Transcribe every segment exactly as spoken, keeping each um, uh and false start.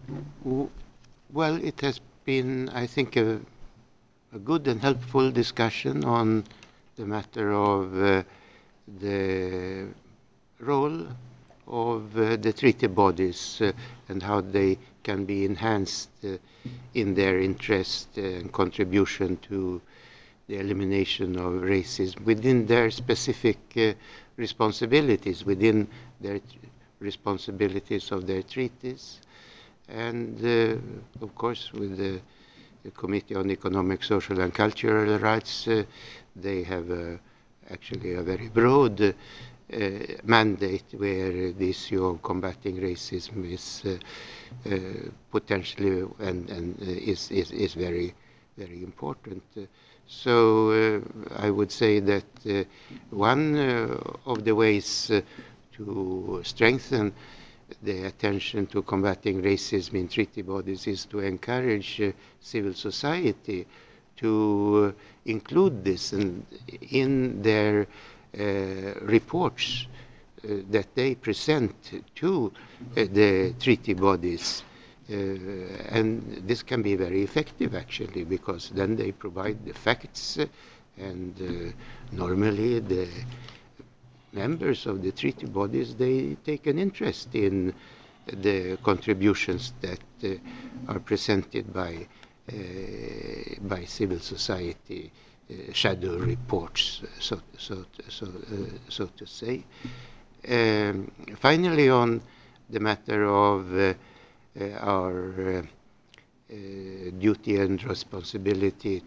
W- Well, it has been, I think, a, a good and helpful discussion on the matter of uh, the role of uh, the treaty bodies uh, and how they can be enhanced uh, in their interest and contribution to the elimination of racism within their specific uh, responsibilities, within their responsibilities of their treaties, and uh, of course with the, the Committee on Economic, Social and Cultural Rights, uh, they have uh, actually a very broad uh, mandate where the issue of combating racism is uh, uh, potentially and, and uh, is, is, is very, very important. Uh, so uh, I would say that uh, one uh, of the ways uh, to strengthen the attention to combating racism in treaty bodies is to encourage uh, civil society to uh, include this in, in their uh, reports uh, that they present to uh, the treaty bodies. Uh, and this can be very effective, actually, because then they provide the facts, uh, and uh, normally the members of the treaty bodies, they take an interest in the contributions that uh, are presented by uh, by civil society uh, shadow reports, so so so uh, so to say. Um, finally, on the matter of uh, uh, our uh, uh, duty and responsibility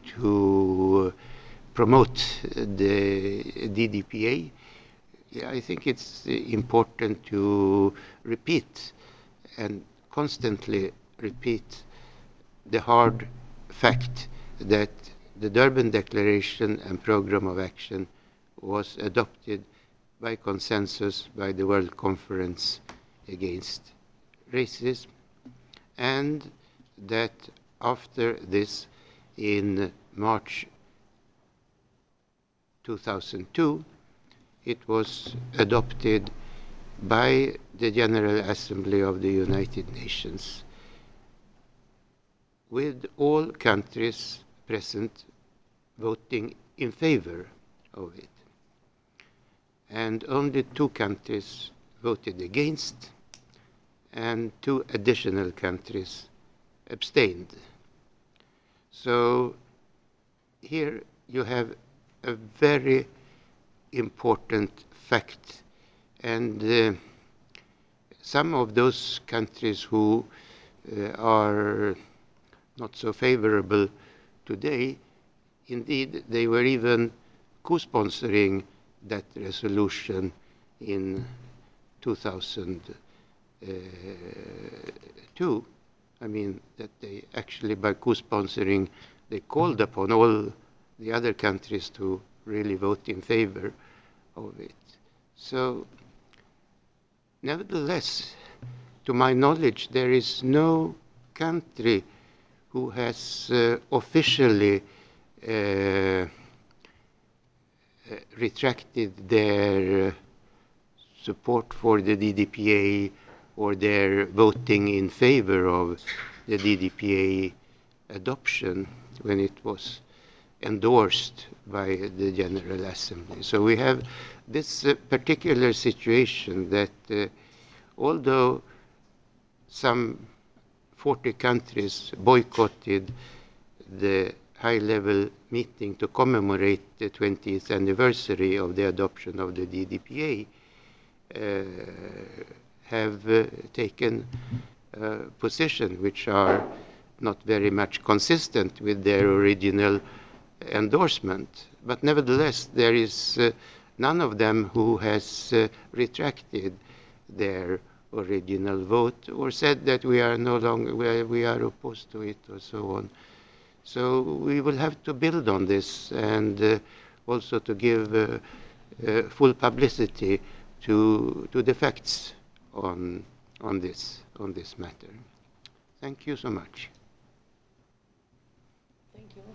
to promote the D D P A, yeah, I think it's important to repeat and constantly repeat the hard fact that the Durban Declaration and Programme of Action was adopted by consensus by the World Conference Against Racism, and that after this, in March two thousand two, it was adopted by the General Assembly of the United Nations, with all countries present voting in favor of it. And only two countries voted against, and two additional countries abstained. So here you have a very important fact, and uh, some of those countries who uh, are not so favorable today, indeed, they were even co-sponsoring that resolution in two thousand two. I mean, that they actually, by co-sponsoring, they called upon all the other countries to really vote in favor of it. So, nevertheless, to my knowledge, there is no country who has uh, officially uh, uh, retracted their uh, support for the D D P A or their voting in favor of the D D P A adoption when it was endorsed by the General Assembly. So we have this uh, particular situation that uh, although some forty countries boycotted the high-level meeting to commemorate the twentieth anniversary of the adoption of the D D P A, uh, have uh, taken uh, position which are not very much consistent with their original endorsement. But nevertheless, there is uh, none of them who has uh, retracted their original vote or said that we are no longer, we are, we are opposed to it or so on. So we will have to build on this, and uh, also to give uh, uh, full publicity to, to the facts on, on, this, on this matter. Thank you so much. Thank you.